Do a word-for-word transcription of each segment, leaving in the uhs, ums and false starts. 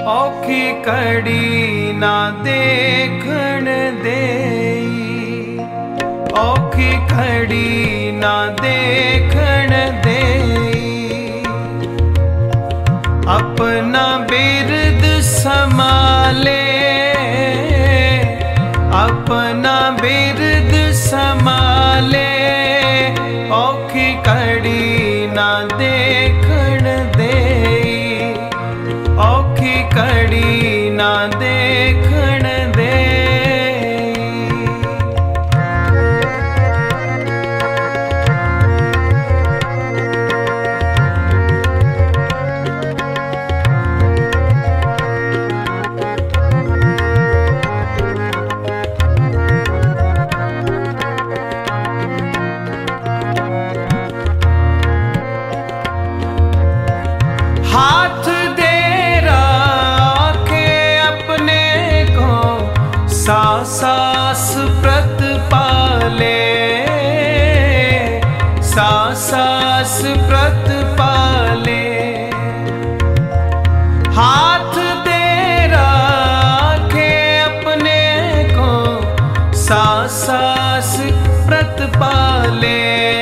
औखी कड़ी ना देखण देई, औखी कड़ी ना देखण देई। अपना बिरद संभाले, अपना बिरद संभाले, औखी कड़ी ना देखण देई, औखी कड़ी ना देखण देई। हाथ दे राखे अपने को, सास सास प्रत पाले, सास सास प्रत पाले। हाथ दे राखे अपने को, सास सास प्रत पाले,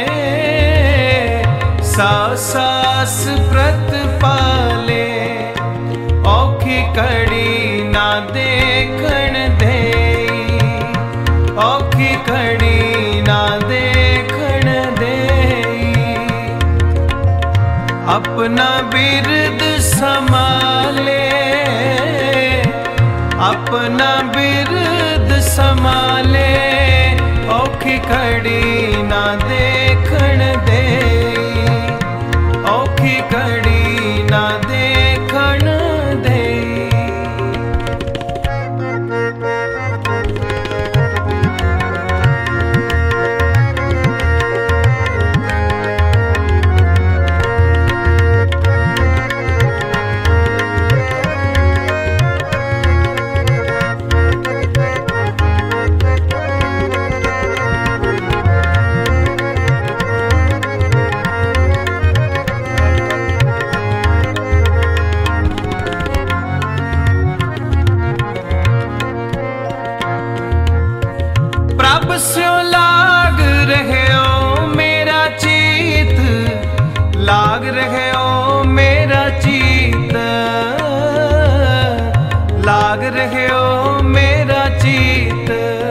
सास सास प्रत पाले। औखी कड़ी ना देखण देई, औखी कड़ी ना देखण देई। अपना बिरद संभाले, अपना बिरद संभाले, औखी कड़ी ना देखण देई, औखी कड़ी ना देखण देई। प्रभ स्यो लाग रहे हो मेरा चीत, लाग रहे हो मेरा चीत, लाग रहे हो मेरा चीत।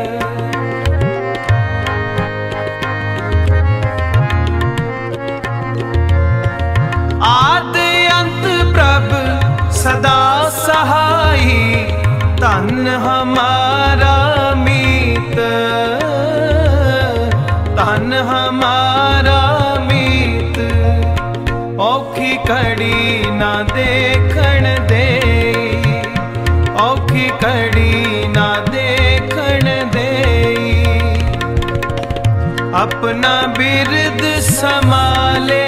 आद अंत प्रभ सदा सहाई, धन हमारा मीत, धन हमारा मीत। औखी कड़ी ना देखण देई, औखी कड़ी ना देखण देई। अपना बिरद संभाले,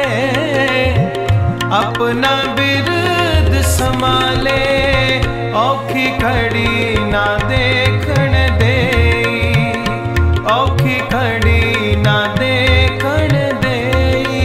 अपना बिरद संभाले, औखी कड़ी ना देखण देई, औखी कड़ी ना देखण देई।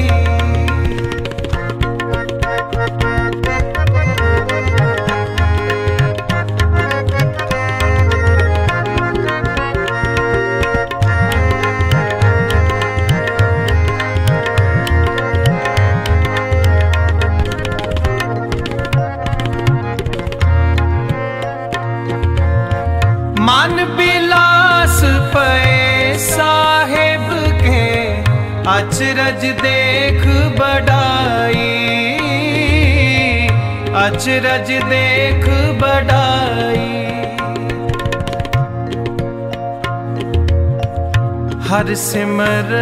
मन बिलास पे साहेब के, अचरज देख बढ़ाई, अचरज देख बढ़ाई। हर सिमर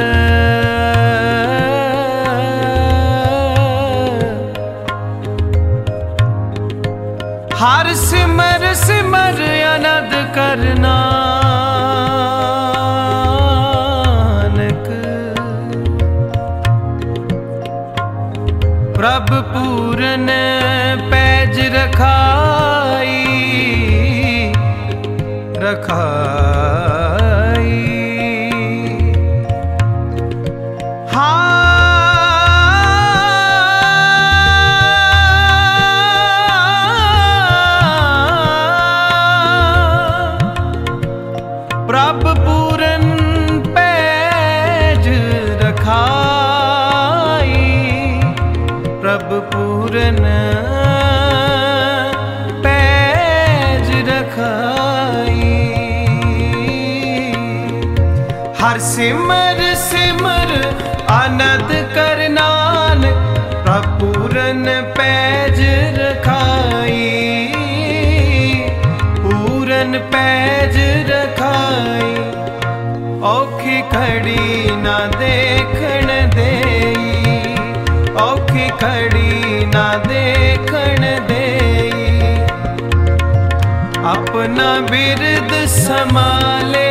हर सिमर सिमर अनद करना, प्रभ पूरन पैज रखाई, रखाई। हाँ पूरन पैज रखाई। हर सिमर सिमर आनंद कर नानक पूरन पैज रखाई। पूरन पैज रखाई औखी खड़ी ना देखण देई। औखी खड़ी ना देखण देई। अपना बिरद संभाले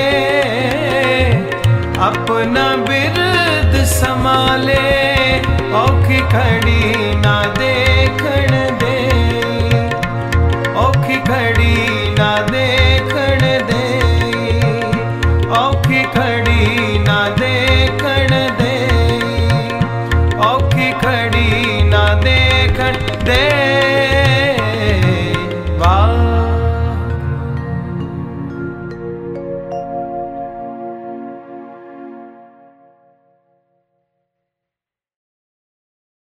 अपना बिरद संभाले औखी खड़ी ना देखण देई। औखी खड़ी ना देखण देई। औखी खड़ी